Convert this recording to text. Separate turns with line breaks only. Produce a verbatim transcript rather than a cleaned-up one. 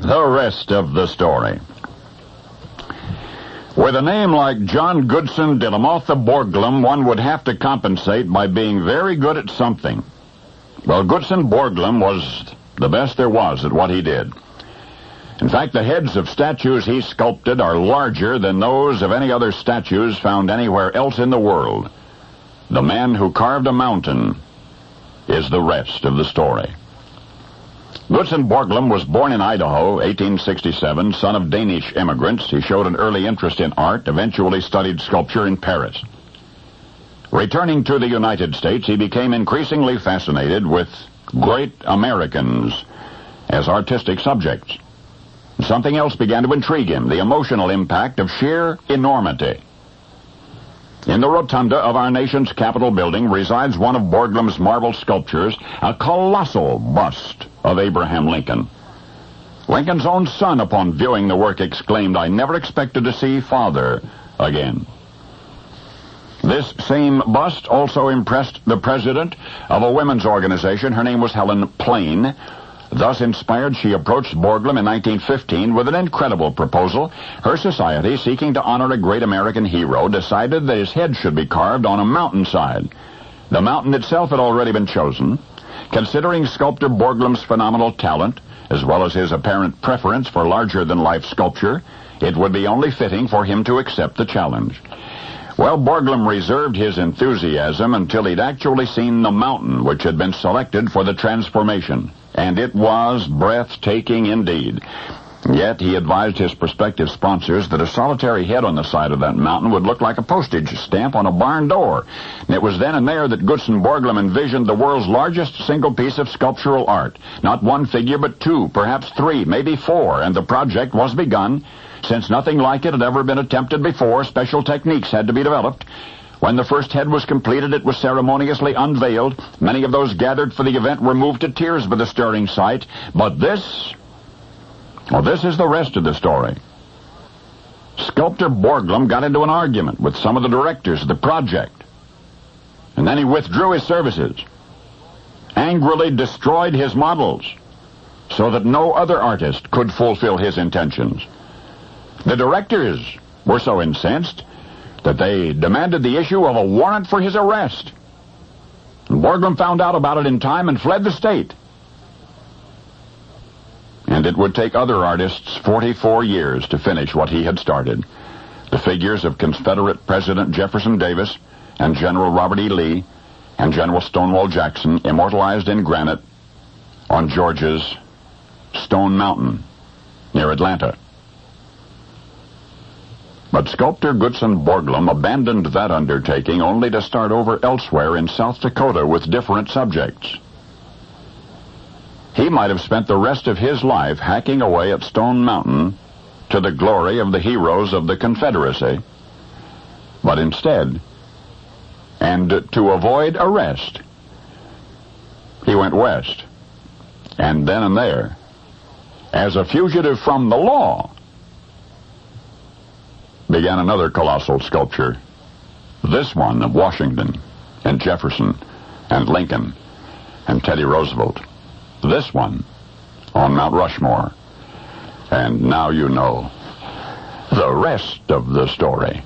The rest of the story. With a name like John Goodson de la Mothe Borglum, one would have to compensate by being very good at something. Well, Goodson Borglum was the best there was at what he did. In fact, the heads of statues he sculpted are larger than those of any other statues found anywhere else in the world. The man who carved a mountain is the rest of the story. Goodson Borglum was born in Idaho, eighteen sixty-seven, son of Danish immigrants. He showed an early interest in art, eventually studied sculpture in Paris. Returning to the United States, he became increasingly fascinated with great Americans as artistic subjects. Something else began to intrigue him, the emotional impact of sheer enormity. In the rotunda of our nation's Capitol building resides one of Borglum's marble sculptures, a colossal bust of Abraham Lincoln. Lincoln's own son, upon viewing the work, exclaimed, "I never expected to see father again." This same bust also impressed the president of a women's organization. Her name was Helen Plain. Thus inspired, she approached Borglum in nineteen fifteen with an incredible proposal. Her society, seeking to honor a great American hero, decided that his head should be carved on a mountainside. The mountain itself had already been chosen. Considering sculptor Borglum's phenomenal talent, as well as his apparent preference for larger-than-life sculpture, it would be only fitting for him to accept the challenge. Well, Borglum reserved his enthusiasm until he'd actually seen the mountain which had been selected for the transformation. And it was breathtaking indeed. Yet he advised his prospective sponsors that a solitary head on the side of that mountain would look like a postage stamp on a barn door. And it was then and there that Goodson Borglum envisioned the world's largest single piece of sculptural art. Not one figure, but two, perhaps three, maybe four, and the project was begun. Since nothing like it had ever been attempted before, special techniques had to be developed. When the first head was completed, it was ceremoniously unveiled. Many of those gathered for the event were moved to tears by the stirring sight. But this, well, this is the rest of the story. Sculptor Borglum got into an argument with some of the directors of the project, and then he withdrew his services, angrily destroyed his models, so that no other artist could fulfill his intentions. The directors were so incensed that they demanded the issue of a warrant for his arrest. And Borglum found out about it in time and fled the state. And it would take other artists forty-four years to finish what he had started. The figures of Confederate President Jefferson Davis and General Robert E. Lee and General Stonewall Jackson immortalized in granite on Georgia's Stone Mountain near Atlanta. But sculptor Goodson Borglum abandoned that undertaking only to start over elsewhere in South Dakota with different subjects. He might have spent the rest of his life hacking away at Stone Mountain to the glory of the heroes of the Confederacy. But instead, and to avoid arrest, he went west, and then and there, as a fugitive from the law, began another colossal sculpture, this one of Washington and Jefferson and Lincoln and Teddy Roosevelt. This one on Mount Rushmore. And now you know the rest of the story.